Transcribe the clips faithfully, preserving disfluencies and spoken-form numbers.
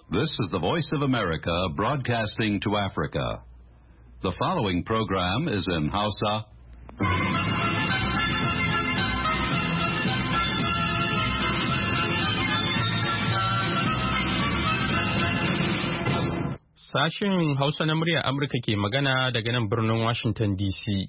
This is the Voice of America broadcasting to Africa. The following program is in Hausa. Sashen Hausa na murya Amurka ke magana daga nan birnin Washington D C.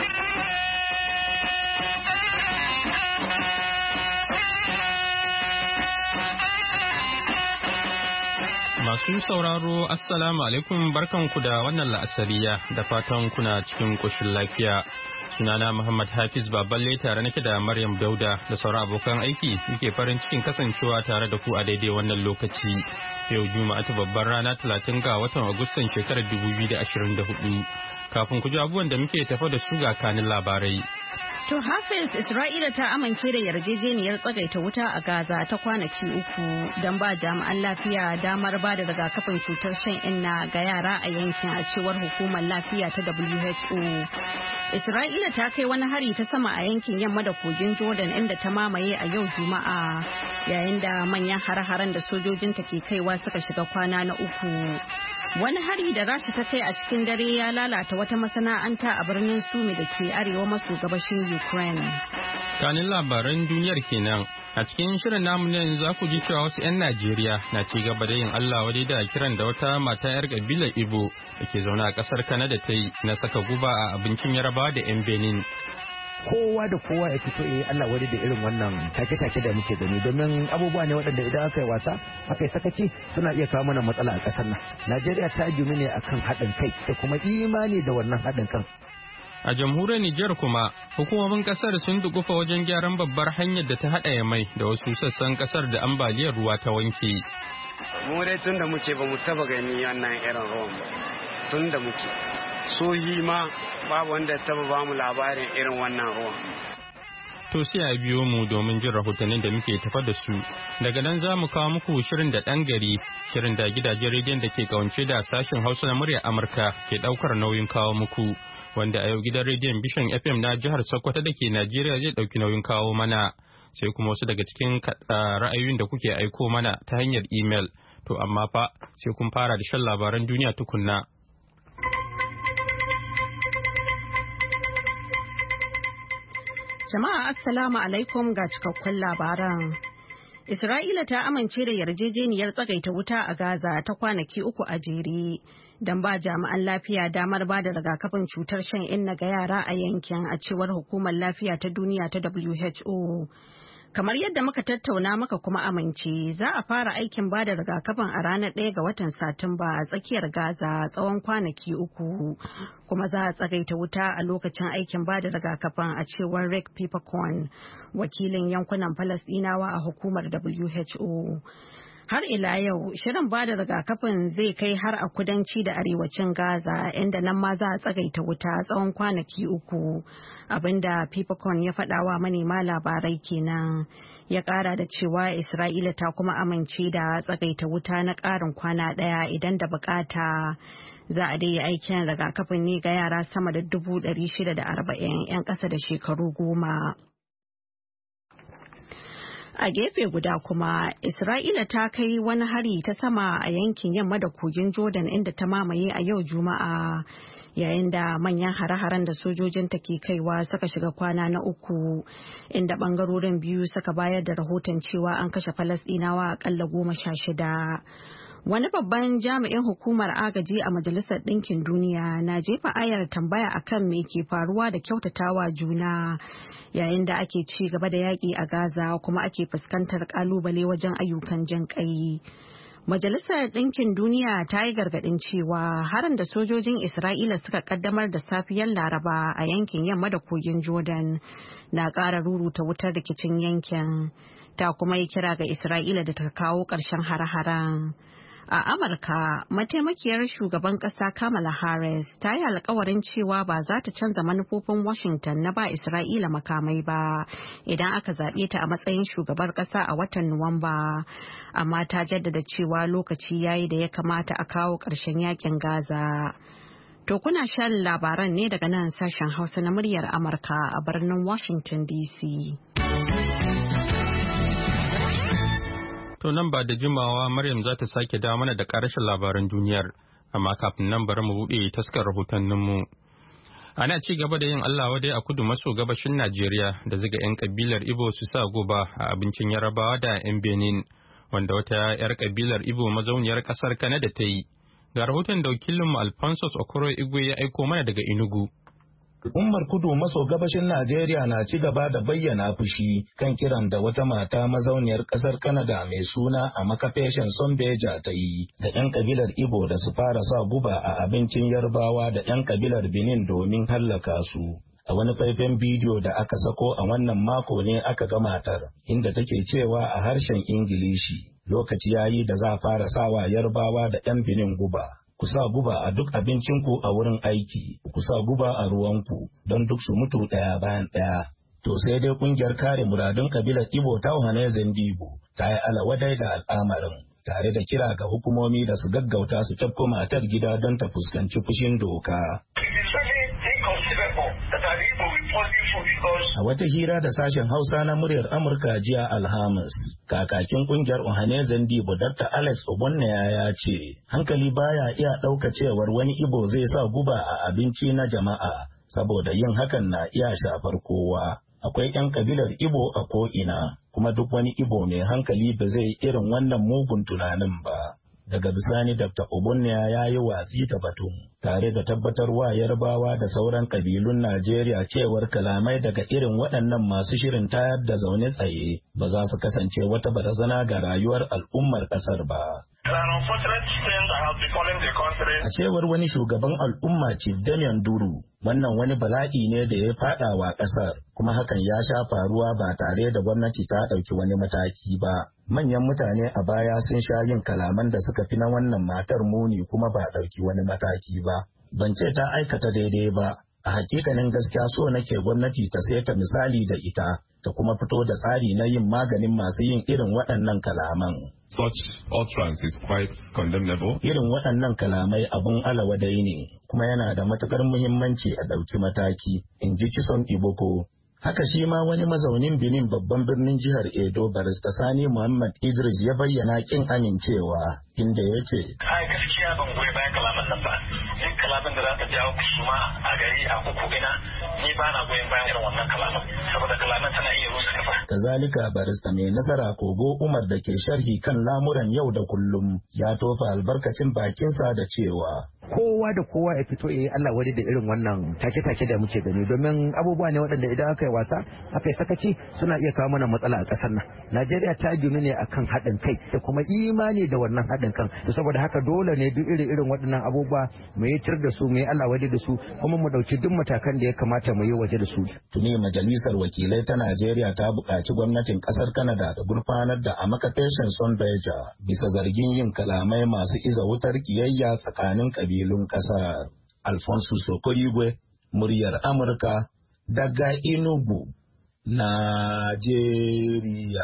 Masu sauraro, Assalamu alaikum, barkanku da wannan la'asariya da fatan kuna cikin ƙoshin lafiya. Sunana Muhammad Hafiz Baballe tare nake da Maryam Dauda da sauran abokan aiki muke farin cikin kasancewa tare da ku a daidai wannan lokaci. Yau Juma'a ta babbar rana talatin ga watan Agustan shekarar dubu biyu da ashirin da hudu. Kafin ku ji abubuwan da muke tafa da su ga kanin labarai. To Hafiz, Isra'ila ta amince da yarjejeniyar tsagaita wuta a Gaza ta kwanaki uku don ba jami'an lafiya damar ba da rigakafin cutar shan inna ga yara a yankin a cewar hukumar lafiya ta W H O. Isra'ila ta kai wani hari ta sama a yankin yamma da kogin Jordan inda ta mamaye a yau Juma'a yayin da manyan hare-haren da sojojinta ke kaiwa suka shiga kwana na uku. Wani hari da Rasha ta kai a cikin dare ya lalata wata masana'anta a birnin Sumi da ke arewa maso gabashin Ukraine. Kanin labaran duniyar kenan a cikin shirin namu ne za ku ji cewa wasu 'yan Najeriya na ci gaba da yin Allah wadai da kiran da wata mata 'yar kabilar Igbo da ke zaune a kasar Canada ta yi na saka guba a abincin Yarabawa da 'yan Benin. Kowa da kowa ya fito eh Allah wadai da irin wannan take-take da muke gani domin abubuwa ne waɗanda idan aka yi wasa aka yi sakaci suna iya kawo mana matsala a ƙasar nan. Najeriya ta ginu ne akan haɗin kai da kuma imani da wannan haɗin kan. A jamhuriyar Nijar kuma hukumomin kasar sun dukufa wajen gyaran babbar hanyar da ta haɗa mai da wasu sassan kasar da ambaliyar ruwa ta wanke. Mu dai tun da muke ba mu taba gani wannan irin ruwan ba. Tun da muke. Sohi ma babu wanda ya taba ba mu labarin irin wannan ruwan. To sai a biyo mu domin jin rahotannin da muke tafa da su. Daga nan za mu kawo muku shirin da ɗan gari, shirin da gidajen rediyon da ke kawance da sashen Hausa na muryar Amurka ke ɗaukar nauyin kawo muku. Wanda a yau gidan rediyon Bishan F M na jihar Sokoto da ke Najeriya zai ɗauki nauyin kawo mana. Sai kuma wasu daga cikin ra'ayoyin da kuke aiko mana ta hanyar imel. To amma fa sai kun fara da shan labaran duniya tukunna. Jama'a Assalamu alaikum ga cikakkun labaran. Isra'ila ta amince da yarjejeniyar tsagaita wuta a Gaza ta kwanaki uku a jere don ba jami'an lafiya damar ba da rigakafin cutar shan inna ga yara a yankin a cewar hukumar lafiya ta duniya ta W H O. Kamar yadda muka tattauna muka kuma amince za a fara aikin ba da rigakafin a ranar ɗaya ga watan Satumba a tsakiyar Gaza tsawon kwanaki uku kuma za a tsagaita wuta a lokacin aikin ba da rigakafin a cewar Rick Peppercorn, wakilin yankunan Falasɗinawa a hukumar W H O. Har ila yau shirin ba da rigakafin zai kai har a kudanci da arewacin Gaza inda nan ma za a tsagaita wuta tsawon kwanaki uku abinda Peppercorn ya faɗawa manema labarai kenan. Ya ƙara da cewa Isra'ila ta kuma amince da tsagaita wuta na ƙarin kwana ɗaya idan da bukata. Za a dai aikin rigakafin ne ga yara sama da dubu ɗari shida da arba'in 'yan ƙasa da shekaru goma. A gefe guda kuma, Isra'ila ta kai wani hari ta sama a yankin yamma da kogin Jordan inda ta mamaye a yau Juma'a, yayin da manyan hare-haren da sojojinta ke kaiwa suka shiga kwana na uku, inda bangarorin biyu suka bayar da rahoton cewa an kashe Falasɗinawa akalla goma sha shida. Wani babban jami'in hukumar agaji a Majalisar Ɗinkin Duniya na jefa ayar tambaya akan me ke faruwa da kyautatawa juna yayin da ake ci gaba da yaƙi a Gaza kuma ake fuskantar ƙalubale wajen ayyukan jin ƙai. Majalisar Ɗinkin Duniya ta yi gargaɗin cewa harin da sojojin Isra'ila suka ƙaddamar da safiyar Laraba a yankin yamma da kogin Jordan na ƙara ruruta wutar rikicin yankin. Ta kuma yi kira ga Isra'ila da ta kawo ƙarshen hare-haren. A Amurka, mataimakiyar shugaban ƙasa Kamala Harris ta yi alkawarin cewa ba za ta canza manufofin Washington na ba Isra'ila makamai ba idan aka zaɓe ta a matsayin shugabar ƙasa a watan Nuwamba. Amma ta jaddada cewa lokaci yayi da ya kamata a kawo ƙarshen yakin Gaza. To kuna shan labaran ne daga nan sashen Hausa na muryar Amurka a birnin Washington D C. To nan ba da jimawa Maryam za ta sake dawo mana da ƙarashin labaran duniyar, amma kafin nan bari mu buɗe taskar rahotanninmu. Ana ci gaba da yin Allah wadai a kudu maso gabashin Najeriya da ziga 'yan kabilar Ibo su sa guba a abincin Yarabawa da 'yan Benin, wanda wata 'yar kabilar Ibo mazauniyar ƙasar Kanada ta yi. Ga rahoton da wakilinmu Alphonsus Okoro Igwe ya aiko mana daga Enugu. Al'ummar kudu maso gabashin Najeriya na ci gaba da bayyana fushi kan kiran da wata mata mazauniyar ƙasar Kanada mai suna Amaka Fashion Sombeja ta yi da 'yan kabilar Igbo da su fara sa guba a abincin Yarbawa da 'yan kabilar Benin domin hallaka su. A wani faifan bidiyo da aka sako a wannan mako ne aka ga matar, inda take cewa a harshen Ingilishi, lokaci yayi da za a fara sawa Yarbawa da 'yan Benin guba. Ku sa guba a duk abincinku a wurin aiki, ku sa guba a ruwanku don duk su mutu ɗaya bayan ɗaya. To sai dai kungiyar kare muradun kabilar Igbo ta Ohanaeze Ndigbo ta yi alawadai da al'amarin, tare da kira ga hukumomi da su gaggauta su tafko matar gida don ta fuskanci fushin doka. A wata hira da sashen Hausa na muryar Amurka jiya Alhamis, kakakin kungiyar Ohanaeze Ndigbo Doctor Alex Obonnaya ya ce, hankali baya iya ɗauka cewar wani Igbo zai sa guba a abinci na jama'a, saboda yin hakan na iya shafar kowa. Akwai 'yan kabilar Igbo a ko'ina, kuma duk wani Igbo mai hankali ba zai irin wannan mugun tunanin ba. Daga bisani Doctor Obonnaya ya yi watsi da batun, tare da tabbatarwa Yarbawa da sauran kabilun Najeriya cewar kalamai daga irin waɗannan masu shirin tayar da zaune tsaye ba za su kasance wata barazana ga rayuwar al'ummar ƙasar ba. A cewar wani shugaban al'umma Chief Damian Duru, wannan wani bala'i ne da ya faɗa wa ƙasar, kuma hakan ya sha faruwa ba tare da gwamnati ta ɗauki wani mataki ba. Manyan mutane a baya sun sha yin kalaman da suka fi na wannan matar muni kuma ba ɗauki wani mataki ba. Ban ce ta aikata daidai ba, a hakikanin gaskiya so nake gwamnati ta saita misali da ita, ta kuma fito da tsari na yin maganin masu yin irin waɗannan kalaman. Such utterance is quite condemnable. Irin waɗannan kalamai abun alawadai ne, kuma yana da matuƙar muhimmanci a ɗauki mataki, in ji Chisom Iboko. Haka shi ma wani mazaunin Benin babban birnin jihar Edo Barista Sani Muhammad Idris ya bayyana kin amincewa, inda ya ce, ai gaskiya ban goyi bayan kalaman nan ba, yin kalaman da za ta jawo kusuma a gari a uku ina, ni ba na goyon bayan irin wannan kalaman, saboda kalaman tana iya rusa kafa. Kazalika Barista mai nasara Kogo Umar da ke sharhi kan lamuran yau da kullum ya tofa albarkacin bakinsa da cewa, kowa da kowa ya fito ya yi Allah wani da irin wannan take-take da muke gani, domin abubuwa ne waɗanda idan aka yi wasa aka yi sakaci suna iya kawo mana matsala a ƙasar nan. Najeriya ta ginu ne akan haɗin kai da kuma imani da wannan haɗin kan, to saboda haka dole ne duk irin irin waɗannan abubuwa mu yi tir da su, mu yi Allah wani da su, kuma mu ɗauki duk matakan da ya kamata mu yi waje da su. Tuni majalisar wakilai ta Najeriya ta buƙaci gwamnatin ƙasar Canada da gurfanar da Amaka Fashion Sombeja bisa zargin yin kalamai masu iza wutar kiyayya tsakanin ƙabilu. Kabilun ƙasar. Alfonso Sokorigwe, muryar Amurka, daga Enugu, Najeriya.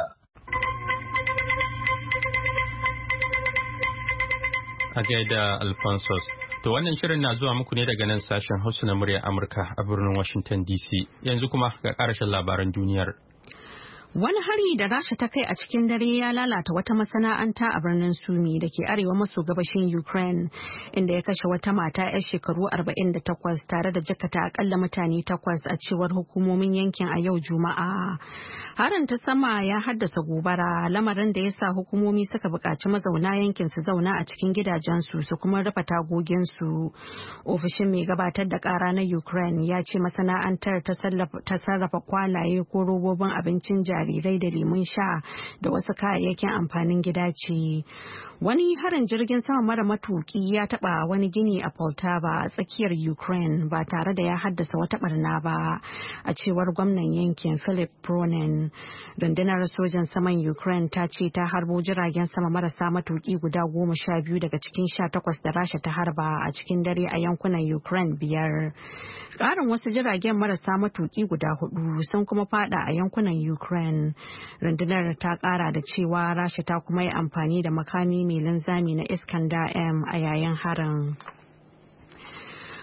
A gaida Alfonsos. To wannan shirin na zuwa muku ne daga nan sashen Hausa na muryar Amurka a birnin Washington D C. Yanzu kuma ga ƙarashin labaran duniyar. Wani hari da Rasha ta kai a cikin dare ya lalata wata masana'anta a birnin Sumi da ke arewa maso gabashin Ukraine, inda ya kashe wata mata 'yar shekaru arba'in da takwas tare da jakata akalla mutane takwas a cewar hukumomin yankin a yau Juma'a. Harin ta sama ya haddasa gobara, lamarin da ya sa hukumomi suka buƙaci mazauna yankin su zauna a cikin gidajensu su kuma rufe tagoginsu. Ofishin mai gabatar da ƙara na Ukraine ya ce masana'antar ta sarrafa kwalaye ko robobin abincin jarirai jarirai da lemun sha da wasu kayayyakin amfanin gida ce. Wani harin jirgin sama mara matuki ya taba wani gini a Poltava a tsakiyar Ukraine ba tare da ya haddasa wata barna ba, a cewar gwamnan yankin Philip Pronin. Rundunar sojan saman Ukraine ta ce ta harbo jiragen sama marasa matuki guda goma sha biyu daga cikin sha takwas da Rasha ta harba a cikin dare a yankunan Ukraine biyar. Ƙarin wasu jiragen marasa matuki guda hudu sun kuma fada a yankunan Ukraine. Rundunar ta ƙara da cewa Rasha ta kuma yi amfani da makami mai linzami na Iskander M a yayin harin.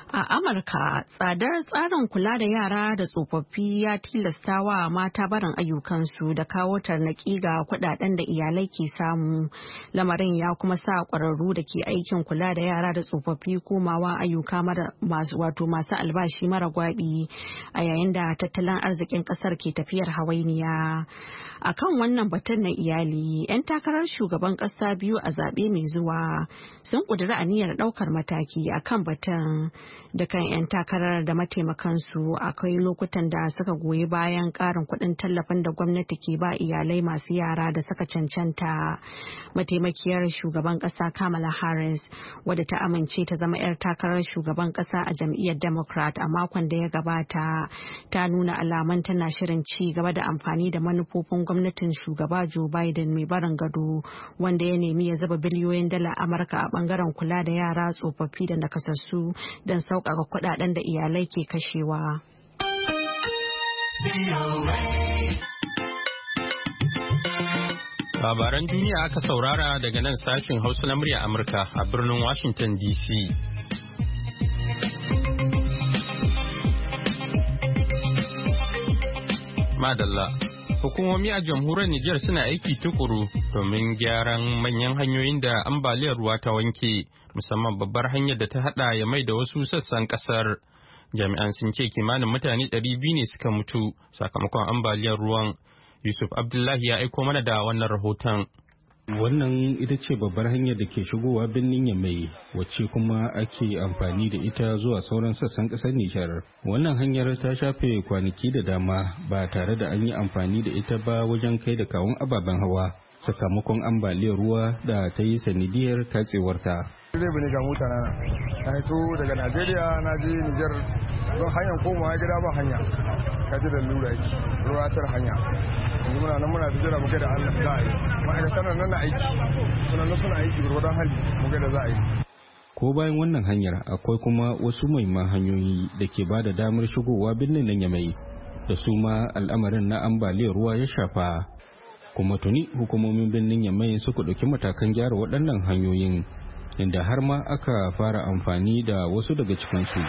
A Amurka, tsadar tsarin kula da yara da tsofaffi ya tilasta wa mata barin ayyukansu da kawo tarnaki ga kudaden da iyalai ke samu. Lamarin ya kuma sa ƙwararru da ke aikin kula da yara da tsofaffi komawa ayyuka masu wato masu albashi mara gwabi a yayin da tattalin arzikin ƙasar ke tafiyar hawainiya. A kan wannan batun na iyali, 'yan takarar shugaban ƙasa biyu a zaɓe mai zuwa sun ƙudiri aniyar ɗaukar mataki a kan batun. Dukan 'yan takarar da mataimakansu akwai lokutan da suka goyi bayan karin kuɗin tallafin da gwamnati ke ba iyalai masu yara da suka cancanta. Mataimakiyar shugaban ƙasa Kamala Harris, wadda ta amince ta zama 'yar takarar shugaban ƙasa a jam'iyyar Democrat a makon da ya gabata, ta nuna alaman tana shirin ci gaba da amfani da manufofin gwamnatin shugaba Joe Biden mai barin gado, wanda ya nemi ya zuba biliyoyin dala Amurka a bangaren kula da yara, tsofaffi da nakasassu don sauƙaƙa kuɗaɗen da iyalai ke kashewa. Labaran duniya aka saurara daga nan sashin Hausa na murya Amurka a birnin Washington D C. Madalla. Hukumomi a jamhuriyar Nijar suna aiki tukuru domin gyaran manyan hanyoyin da ambaliyar ruwa ta wanke, musamman babbar hanyar da ta hada ya mai da wasu sassan kasar. Jami'an sun ce kimanin mutane ɗari biyu ne suka mutu sakamakon ambaliyar ruwan. Yusuf Abdullahi ya aiko mana da wannan rahoton. Wannan ita ce babbar hanyar da ke shigowa birnin Yamai, wacce kuma ake amfani da ita zuwa sauran sassan ƙasar Nijar. Wannan hanyar ta shafe kwanaki da dama ba tare da an yi amfani da ita ba wajen kai da kawun ababen hawa, sakamakon ambaliyar ruwa da ta yi sanidiyar katsewarta. Direba ne ga mota na na hito daga Najeriya na je Nijar don hanyar komawa gida ba hanya. Kaji da lura yake ruwa tar hanya. Yanzu muna nan muna jira mu ga da Allah za a yi. Ma'aikatan nan na aiki. Suna nan suna aiki gurgurdan hali mu ga da za a yi. Ko bayan wannan hanyar akwai kuma wasu muhimman hanyoyi da ke ba da damar shigowa birnin nan Yamai da su ma al'amarin na ambaliyar ruwa ya shafa. Kuma tuni hukumomin birnin Yamai suka ɗauki matakan gyara waɗannan hanyoyin, inda har ma aka fara amfani da wasu daga cikinsu.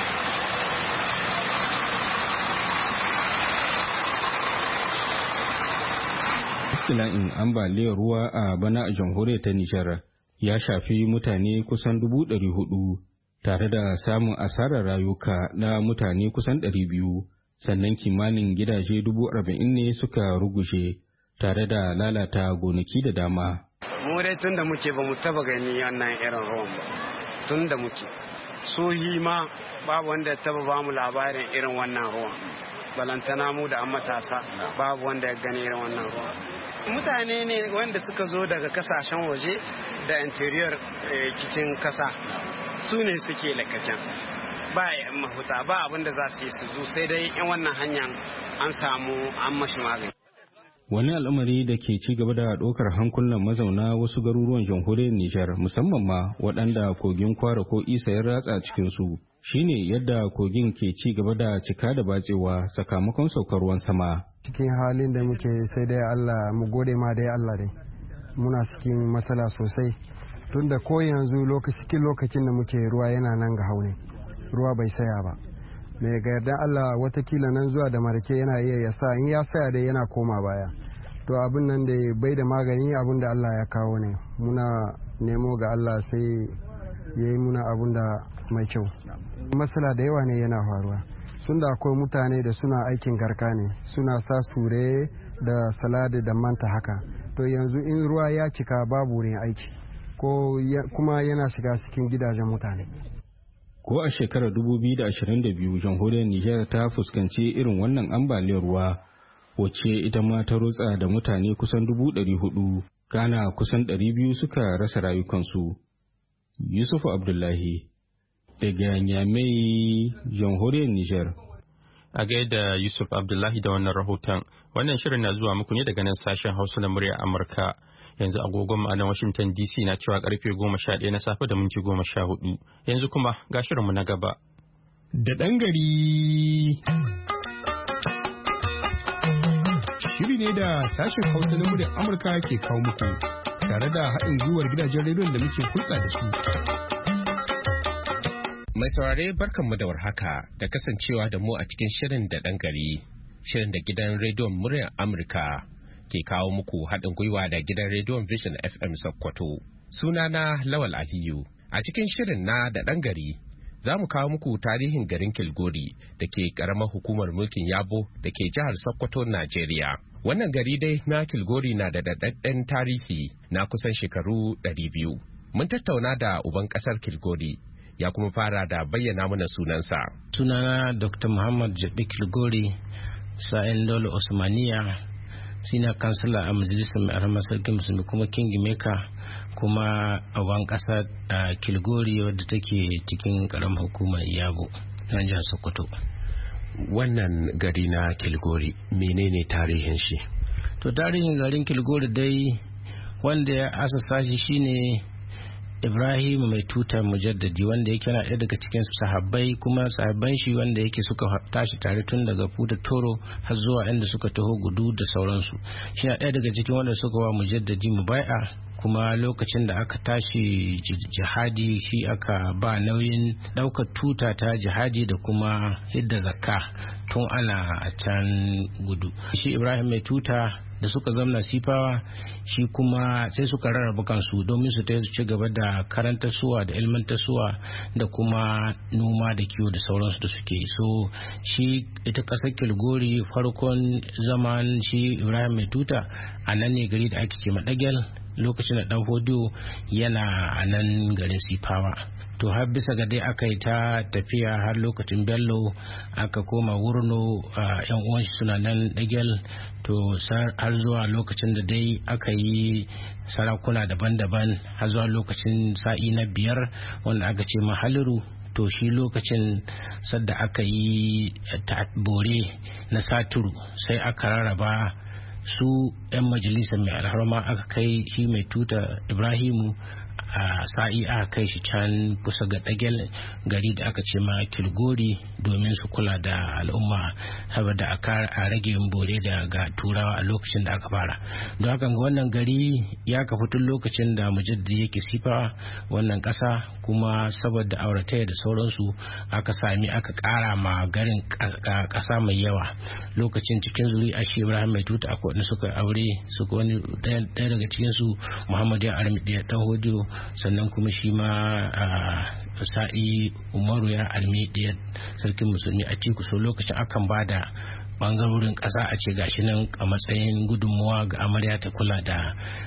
Istila'in ambaliyar ruwa a bana a jamhuriyar ta Nijar ya shafi mutane kusan dubu ɗari hudu tare da samun asarar rayuka na mutane kusan ɗari biyu, sannan kimanin gidaje dubu arba'in ne suka rugushe tare da lalata gonaki da dama. Mu dai tun da muke ba mu taba gani wannan irin ruwan ba, tun da muke sohi ma babu wanda ya taba ba mu labarin irin wannan ruwan, balantana mu da an matasa babu wanda ya gani irin wannan ruwan. Mutane ne wanda suka zo daga kasashen waje da interior cikin kasa su ne suke lakacin ba mahuta ba abin da za su yi su zo sai dai in wannan hanyar an samu an mashi magani. Wani al'amari da ke ci gaba da ɗaukar hankulan mazauna wasu garuruwan jamhuriyar Nijar, musamman ma waɗanda kogin Kwara ko Isa ya ratsa cikinsu, shine yadda kogin ke ci gaba da cika da batsewa sakamakon saukar ruwan sama. Cikin halin da muke sai dai Allah mu gode ma dai Allah dai. Muna cikin matsala sosai. Tunda ko yanzu cikin lokacin da muke ruwa yana nan ga haune. Ruwa bai saya ba. Mai ga yarda Allah watakila nan zuwa da marake yana iya ya sa in ya saya dai yana koma baya. To abin nan da bai da magani abin da Allah ya kawo ne. Muna nemo ga Allah sai ya yi muna abin da mai kyau. Matsala da yawa ne yana faruwa. Sun da akwai mutane da suna aikin garka ne, suna sa sure da saladi da manta haka. To yanzu in ruwa ya cika babu wurin aiki, ko kuma yana shiga cikin gidajen mutane. Ko a shekarar dubu biyu da ashirin da biyu jamhuriyar Nijar ta fuskanci irin wannan ambaliyar ruwa, wacce ita ma ta rutsa da mutane kusan dubu ɗari hudu, kana kusan ɗari biyu suka rasa rayukansu. Yusufu Abdullahi daga Nyamai, jamhuriyar Nijar. A gaida Yusuf Abdullahi da wannan rahoton, wannan shirin na zuwa muku ne daga nan sashen Hausa na murya Amurka. Yanzu agogon mu a nan Washington D C na cewa karfe goma sha ɗaya na safe da minti goma sha hudu. Yanzu kuma ga shirinmu na gaba. Da ɗan gari. Shiri ne da sashen Hausa na murya Amurka ke kawo muku tare da haɗin gwiwar gidajen rediyon da muke hulɗa da su. Mai saurare barkanmu da warhaka da kasancewa da mu a cikin shirin da ɗan gari, shirin da gidan rediyon muryar Amurka ke kawo muku haɗin gwiwa da gidan rediyon Vision F M Sokoto. Sunana Lawal Aliyu. A cikin shirin na da ɗan gari, za mu kawo muku tarihin garin Kilgori da ke ƙaramar hukumar mulkin Yabo da ke jihar Sokoto, Najeriya. Wannan gari dai na Kilgori na da daɗaɗɗen tarihi na kusan shekaru ɗari biyu. Mun tattauna da uban ƙasar Kilgori, ya kuma fara da bayyana mana sunansa. Sunana Doctor Muhammad Jabi Kilgori, sa'in dole Osmaniya, senior kansila a majalisar mai arama sarki musulmi kuma kingmaker, kuma uban ƙasar a Kilgori wadda take cikin ƙaramar hukumar Yabo na jihar Sokoto. Wannan gari na Kilgori menene tarihin shi? To tarihin garin Kilgori dai wanda ya asasa shi shine Ibrahim mai tutar mujaddadi, wanda yake na ɗaya daga cikin sahabbai, kuma sahabban shi wanda yake suka tashi tare tun daga Futa Toro har zuwa inda suka taho Gudu da sauransu. Shi na ɗaya daga cikin wanda suka wa mujaddadi mubai'a, kuma lokacin da aka tashi jihadi shi aka ba nauyin ɗaukar tuta ta jihadi da kuma hidda zakka tun ana a can Gudu. Shi Ibrahim mai tuta da suka zamna Sifawa, shi kuma sai suka rarraba kansu domin su ta ci gaba da karanta suwa da ilmantar suwa da kuma noma da kiwo da sauransu da suke. So shi ita kasar Kilgori farkon zaman shi Ibrahim mai tuta a nan ne gari da ake ce Madagel, lokacin da Dan Hodiyo yana a nan garin Sifawa. To har bisa ga dai aka yi ta tafiya har lokacin Bello aka koma Wurno, yan uwan shi suna nan Dagel, to har zuwa lokacin da dai aka yi sarakuna daban-daban har zuwa lokacin sa'i na biyar wanda aka ce Mahaliru. To shi lokacin sadda aka yi bore na Saturu sai aka rarraba su 'yan majalisar mai alharma, aka kai shi mai tuta Ibrahimu a sa'i aka kai shi can kusa ga Dagel, gari da aka ce ma Kilgori, domin su kula da al'umma saboda a rage bore daga turawa a lokacin da aka fara. Don haka wannan gari ya kafa tun lokacin da mujaddidi yake Sifa wannan kasa, kuma saboda aurataya da sauransu aka sami aka kara ma garin kasa mai yawa. Lokacin cikin zuri'a shi Ibrahim mai tuta akwai wanda suka aure, suka wani daya daga cikin su Muhammad ya armi da Dan Hodiyo, sannan kuma shi ma sa'i Umaru ya armi da sarkin musulmi a ciku. So lokacin akan bada bangarorin kasa a ce gashi nan a matsayin gudunmuwa ga amarya ta kula da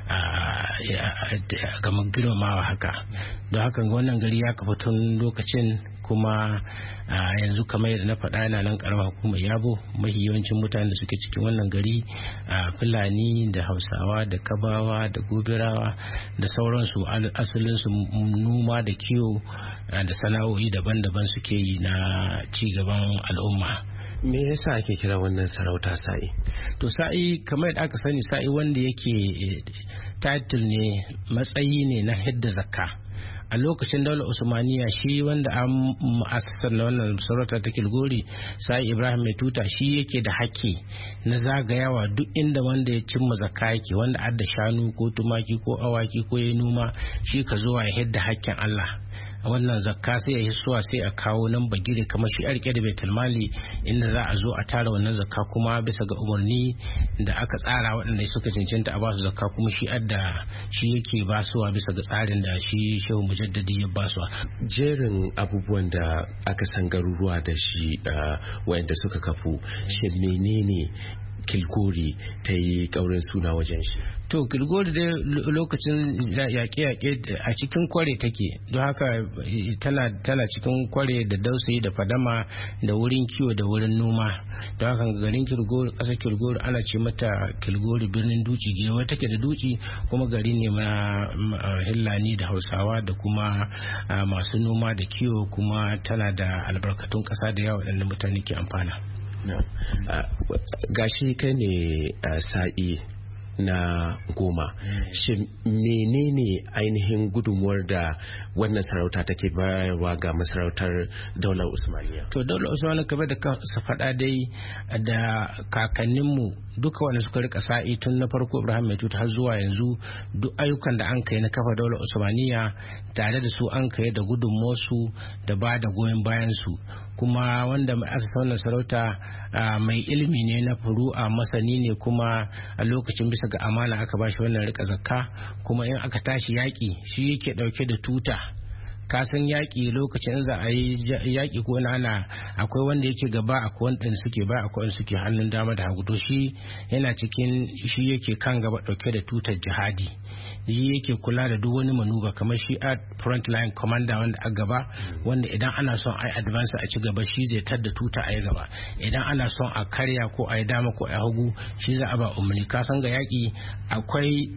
ga girmamawa haka. Don haka wannan gari ya kafa tun lokacin, kuma yanzu kamar yadda na faɗa yana nan karamar hukumar Yabo. Mafi yawancin mutanen da suke cikin wannan gari Fulani da Hausawa da Kabawa da Gobirawa da sauransu, asalinsu noma da kiwo da sana'o'i daban-daban suke yi na ci gaban al'umma. Me yasa ake kira wannan sarauta sa'i? To sa'i kamar yadda aka sani, sa'i wanda yake title ne, matsayi ne na hidda zakka. A lokacin daular Usmaniya shi wanda an mu'assasar na wannan sarauta ta Kilgori, sai Ibrahim mai tuta, shi yake da haƙƙi na zagayawa duk inda wanda ya cimma zakka yake, wanda adda shanu ko tumaki ko awaki ko ya noma, shi ka zuwa ya hidda haƙƙin Allah. Wannan zakka sai ya hisuwa sai a kawo nan bagire kamar shi a rike da baitul mali, inda za a zo a tara wannan zakka kuma bisa ga umarni da aka tsara waɗanda suka cancanta a basu zakka, kuma shi adda shi yake basuwa bisa ga tsarin da shi Shehu Mujaddadi ya basuwa. Jerin abubuwan da aka san garuruwa da shi wayanda suka kafu, shi menene Kilgori ta yi kaurin suna wajen shi? To Kilgori dai lokacin yaƙe-yaƙe a cikin kware take, don haka tana tana cikin kware da dausayi da fadama da wurin kiwo da wurin noma. Don haka garin Kilgori, ƙasar Kilgori ana ce mata Kilgori birnin duci, gewa take da duci, kuma gari ne na Hillani da Hausawa da kuma masu noma da kiwo, kuma tana da albarkatun ƙasa da yawa waɗanda mutane ke amfana. No. Uh, gashi kai ne uh, sa'i na goma. Shin menene ainihin gudunmuwar da wannan sarauta take bayarwa ga masarautar daular Usmaniya? To daular Usmaniya kamar da ka faɗa dai da kakanninmu duka wanda suka rika sa'i tun na farko Ibrahim mai tuta har zuwa yanzu duk ayyukan da an kai na kafa daular Usmaniya tare da su an kai da gudunmuwarsu da ba da goyon bayan su. Kuma wanda mai asasa wannan sarauta mai ilimi ne na furu'a, masani ne, kuma a lokacin bisa ga amana aka bashi wannan rika zakka, kuma in aka tashi yaƙi shi yake ɗauke da tuta. Kasan yaƙi lokacin za a yi yaƙi ko ana akwai wanda yake gaba, akwai wanda suke ba, akwai wanda suke hannun dama da hagu. To shi yana cikin shi yake kan gaba ɗauke da tutar jihadi, shi yake kula da duk wani manuba, kamar shi a front line commander wanda a gaba, wanda idan ana son a yi advance a ci gaba shi zai tar da tuta a yi gaba, idan ana son a karya ko a yi dama ko a yi hagu shi za a ba umarni. Kasan ga yaƙi akwai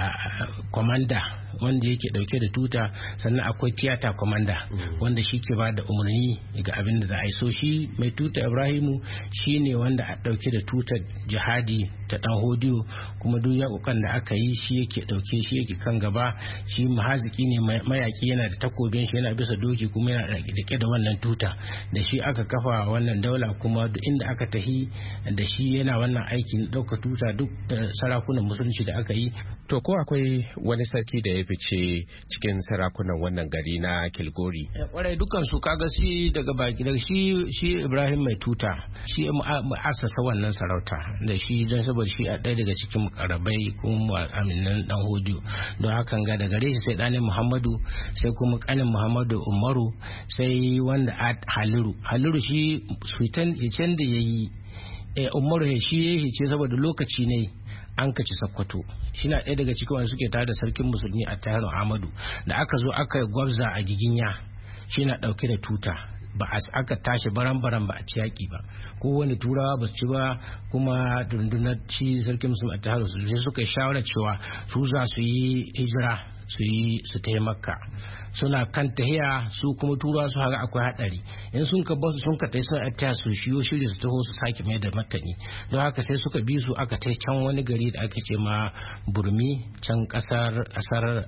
commander wanda yake dauke da tuta, sannan akwai tiyata commander wanda shi ke ba da umarni ga abin da za a yi. So shi mai tuta Ibrahimu shi ne wanda a dauke da tutar jihadi ta dan hodiyo, kuma duk yakukan da aka yi shi yake dauke, shi yake kan gaba. Shi mahaziki ne, mayaki, yana da takobin shi, yana bisa doki, kuma yana rike da wannan tuta. Da shi aka kafa wannan daula, kuma duk inda aka tahi da shi yana wannan aikin dauka tuta duk da sarakunan musulunci da aka yi. To ko akwai wani sarki da ya fice cikin sarakunan wannan gari na Kilgori? Kwarai dukkan su kaga shi daga baki daga shi shi Ibrahim mai tuta shi asasa wannan sarauta da shi don saboda shi a ɗaya daga cikin karabai kuma aminan dan hodiyo. Don hakan ga daga gare shi sai ɗanin Muhammadu, sai kuma kanin Muhammadu Umaru, sai wanda Haliru. Haliru shi fitan hicen da yayi Umaru shi yayi hice saboda lokaci ne an kaci Sokoto. Shi na ɗaya daga cikin wanda suke tare da sarkin musulmi a Tahiru Ahmadu. Da aka zo aka gwabza a Giginya, shi na ɗauke da tuta, ba a aka tashi baran-baran ba a ci yaƙi ba, ko wani turawa ba su ci ba, kuma rundunar shi sarkin musulmi a Tahiru sai suka yi shawarar cewa su za su yi hijira su yi su ta Makka. Suna kan tahiya su kuma turawa su haka akwai hadari, in sun ka basu sun ka tai suna taya su shiyo shiri su taho su sake mai da martani. Don haka sai suka bi su aka tai can wani gari da ake ce ma Burmi, can kasar kasar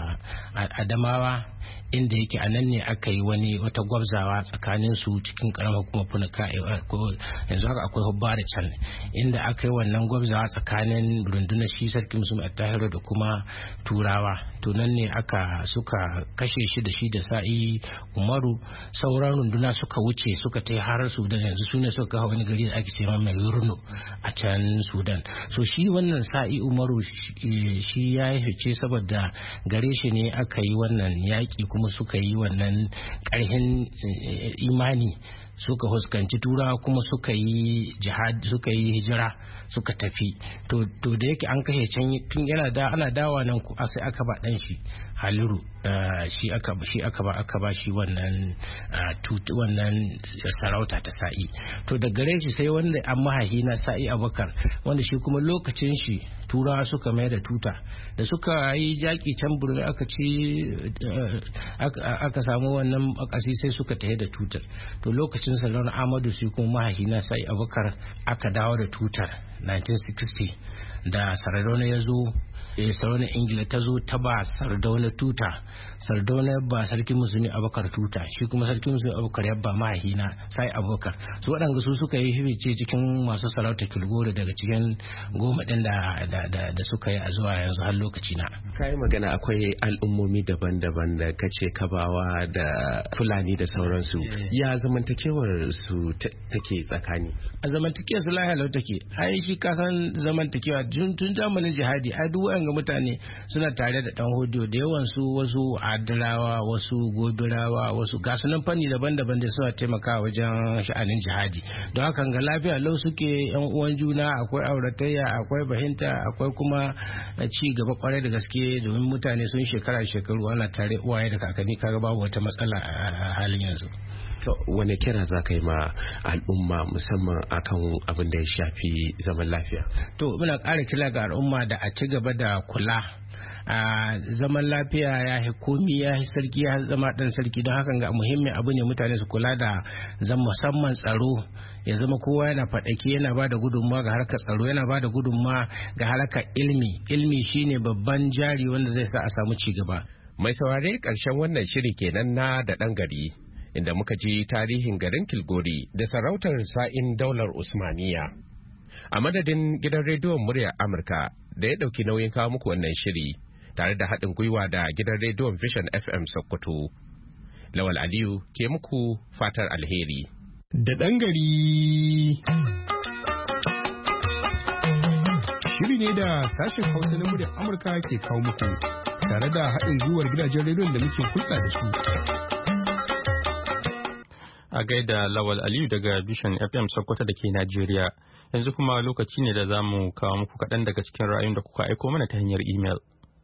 Adamawa, inda yake a nan ne aka yi wani wata gwabzawa tsakanin su cikin karamar kuma Funaka. Yanzu haka akwai hubba da can inda aka yi wannan gwabzawa tsakanin rundunar shi sarki musulmi a Tahiru da kuma turawa. To nan ne aka suka kashe shi da shi da sa'i Umaru. Sauran runduna suka wuce suka tai har Sudan, yanzu su ne suka kawo wani gari da ake ce mai Yurno a can Sudan. So shi wannan sa'i Umaru shi ya yi fice saboda gare shi ne aka yi wannan yaƙi, kuma suka yi wannan ƙarhin imani, suka huskanci turawa, kuma suka yi jihad, suka yi hijira, suka tafi. To to da yake an kashe can tun yana da ana dawa nan sai aka ba dan shi Haliru, shi aka shi aka ba aka ba shi wannan wannan sarauta ta sa'i. To da gare shi sai wanda an mahahi na sa'i Abubakar, wanda shi kuma lokacin shi turawa suka mai da tuta, da suka yi jaki can Burmi aka ci aka samu wannan akasi sai suka tafi da tutar. To lokacin Sardauna Ahmadu shi kuma mahahi na sa'i Abubakar aka dawo da tutar nineteen sixty, da Sardauna ya zo sarauniyar Ingila ta zo ta ba Sardauna tuta. Sardauna ba sarkin musulmi Abubakar tuta, shi kuma sarkin musulmi Abubakar ya ba mahina sai Abubakar. Su waɗanda su suka yi hibice cikin masu sarauta Kilgore daga cikin goma ɗin da da suka yi a zuwa yanzu har lokaci na. Kai magana akwai al'ummomi daban-daban da kace Kabawa da Fulani da sauransu. Ya zamantakewar su take tsakani? A zamantakewar su lahiya lau take. Ai shi kasan zamantakewa tun zamanin jihadi ai duk ga mutane suna tare da dan hodiyo da yawan su, wasu adalawa, wasu gobirawa, wasu gasunan fanni daban-daban da suna taimakawa wajen sha'anin jihadi. Don haka ga lafiya lau suke yan uwan juna, akwai auratayya, akwai bahinta, akwai kuma ci gaba kwarai da gaske, domin mutane sun shekara shekaru ana tare uwaye da kakanni, kaga babu wata matsala a halin yanzu. To wane kira za ka yi ma al'umma musamman akan abin da ya shafi zaman lafiya? To muna ƙara kira ga al'umma da a ci gaba da kula zaman lafiya ya yi komi ya yi sarki ya zama dan sarki don haka ga muhimmin abu ne mutane su kula da zan musamman tsaro ya zama kowa yana faɗaki yana ba da gudunmawa ga harkar tsaro yana ba da gudunmawa ga harkar ilmi ilmi shine babban jari wanda zai sa a samu ci gaba. Mai saurare ƙarshen wannan shiri kenan na da ɗan gari inda muka ji tarihin garin Kilgori da sarautar sa'in daular Usmaniya. A madadin gidan rediyon muryar Amurka da ya ɗauki nauyin kawo muku wannan shiri tare da haɗin gwiwa da gidan rediyon Vision F M Sokoto. Lawal Aliyu ke muku fatar alheri. Da ɗan gari. Shiri ne da sashen Hausa na muryar Amurka ke kawo muku tare da haɗin gwiwar gidajen rediyon da muke hulɗa da su. A gaida Lawal Aliyu daga Vision F M Sokoto da ke Najeriya. Yanzu kuma lokaci ne da za mu kawo muku kaɗan daga cikin ra'ayoyin da kuka aiko mana ta hanyar imel.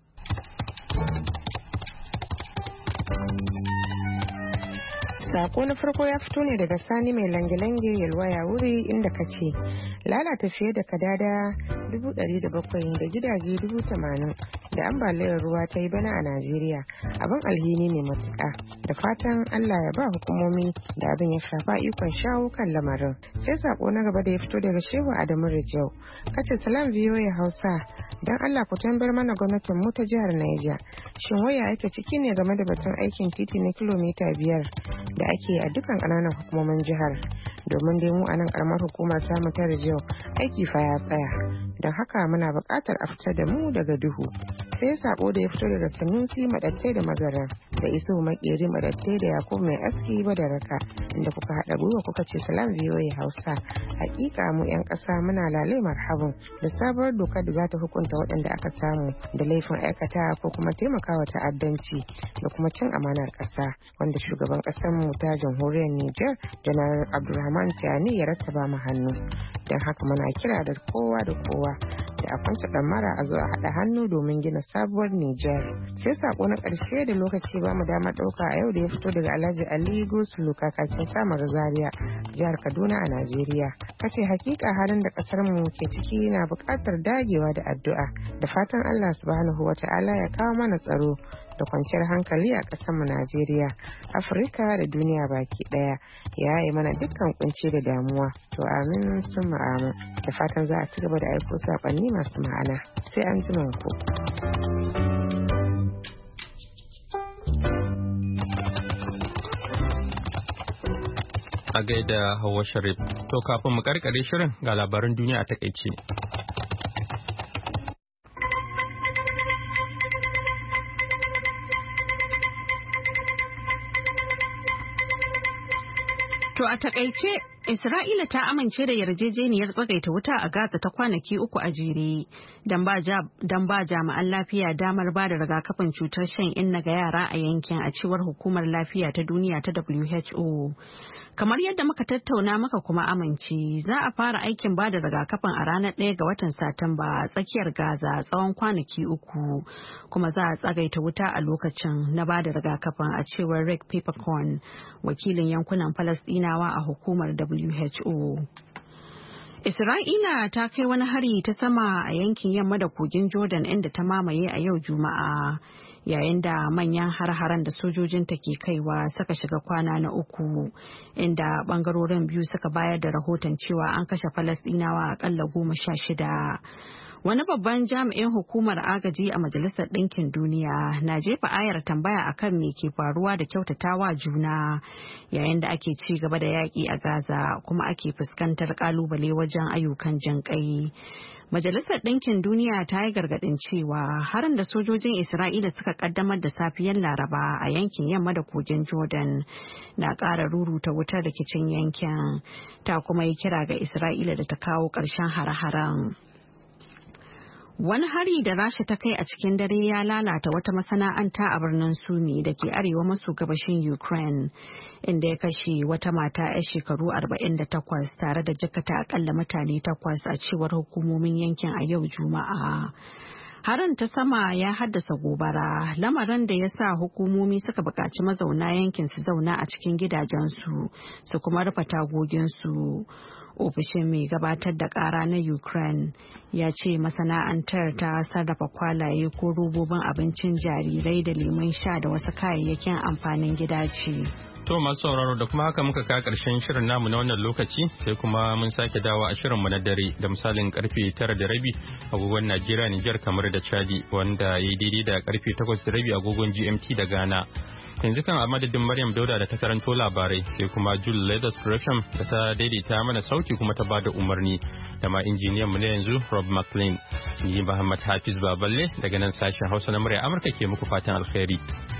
Sako na farko ya fito ne daga Sani mai lange-lange yalwa ya wuri inda ka ce lalata fiye da kadada dubu ɗari da bakwai da gidaje dubu tamanin da ambaliyar ruwa ta yi bana a Najeriya abin alhini ne matuƙa da fatan Allah ya ba hukumomi da abin ya shafa ikon shawo kan lamarin. Sai sako na gaba da ya fito daga Shehu Adamu Rijau kace salam V O A Hausa don Allah ku tambayar mana gwamnatin mu ta jihar Niger shin waya ake ciki ne game da batun aikin titi na kilomita biyar da ake a dukkan ƙananan hukumomin jihar domin dai mu a nan karamar hukumar samu ta Rijau aiki fa ya tsaya don haka muna buƙatar a fitar da mu daga duhu. Sai sako da ya fito daga Sanusi Madattai da Magaran da Isu Makeri Madattai da Yakubu Mai Aski Badaraka inda kuka haɗa gwiwa kuka ce salam V O A Hausa hakika mu 'yan ƙasa muna lalai marhaban da sabuwar doka da za ta hukunta waɗanda aka samu da laifin aikata ko kuma taimakawa ta'addanci da kuma cin amanar ƙasa wanda shugaban ƙasar mu ta jamhuriyar Nijar Janar Abdulrahman Tiani ya rattaba mu hannu don haka muna kira da kowa da kowa da a kwanta ɗamara a zo a haɗa hannu domin gina sabuwar Nijar. Sai sako na ƙarshe da lokaci ba mu dama ɗauka a yau da ya fito daga Alhaji Ali Gusulu kakakin samar Zaria jihar Kaduna a Najeriya. Kace hakika halin da ƙasar mu ke ciki na buƙatar dagewa da addu'a da fatan Allah subhanahu wata'ala ya kawo mana tsaro da kwanciyar hankali a ƙasar mu Najeriya, Afirka da duniya baki ɗaya. Ya yi mana dukkan kunci da damuwa. To amin sun ma'amu. Da fatan za a ci gaba da aiko saƙonni masu ma'ana. Sai an ji ku. A gaida Hauwa Sharif. To kafin mu karkare shirin ga labaran duniya a takaice. To a takaice, Isra'ila ta amince da yarjejeniyar tsagaita wuta a Gaza ta kwanaki uku a jere don ba jami'an lafiya damar ba da rigakafin cutar shan inna ga yara a yankin a cewar hukumar lafiya ta duniya ta W H O. Kamar yadda muka tattauna maka kuma amince za a fara aikin ba da rigakafin a ranar ɗaya ga watan Satumba a tsakiyar Gaza tsawon kwanaki uku kuma za a tsagaita wuta a lokacin na ba da rigakafin a cewar Rick Peppercorn, wakilin yankunan Falasɗinawa a hukumar W H O. Isra'ila ta kai wani hari ta sama a yankin yamma da kogin Jordan inda ta mamaye a yau Juma'a. Yayin da manyan har-haren da sojojinta ke kaiwa suka shiga kwana na uku inda bangarorin biyu suka bayar da rahoton cewa an kashe Falasɗinawa akalla goma sha shida. Wani babban jami'in hukumar agaji a Majalisar Ɗinkin Duniya na jefa ayar tambaya akan me ke faruwa da kyautatawa juna yayin da ake ci gaba da yaƙi a Gaza kuma ake fuskantar ƙalubale wajen ayyukan jinƙai. Majalisar Ɗinkin Duniya ta yi gargaɗin cewa harin da sojojin Isra'ila suka kaddamar da safiyar Laraba a yankin yamma da kogin Jordan na ƙara ruruta wutar rikicin yankin. Ta kuma yi kira ga Isra'ila da ta kawo ƙarshen hare-haren. Wani hari da Rasha ta kai a cikin dare ya lalata wata masana'anta a birnin Sumi da ke arewa maso gabashin Ukraine, inda ya kashe wata mata 'yar shekaru arba'in da takwas tare da jikkata akalla mutane takwas a cewar hukumomin yankin a yau Juma'a. Harin ta sama ya haddasa gobara, lamarin da ya sa hukumomi suka buƙaci mazauna yankin su zauna a cikin gidajensu su kuma rufe tagoginsu. Ofishin mai gabatar da ƙara na Ukraine ya ce masana'antar ta sarrafa kwalaye ko robobin abincin jarirai da lemon sha da wasu kayayyakin amfanin gida ce. To masu sauraro da kuma haka muka ka karshen shirin namu na wannan lokaci sai kuma mun sake dawo a shirinmu na dare da misalin karfe tara da rabi agogon Najeriya, Nijar, kamar da Chadi wanda ya yi daidai da karfe takwas da rabi agogon G M T da Ghana. Yanzu kan a madadin Maryam Dauda da ta karanto labarai sai kuma Jule Leathers Gresham da ta daidaita mana sauti kuma ta bada umarni da ma injiniyan mu na yanzu Rob McLean. Ni Muhammad Hafiz Baballe daga nan sashen Hausa na murya Amurka ke muku fatan alheri.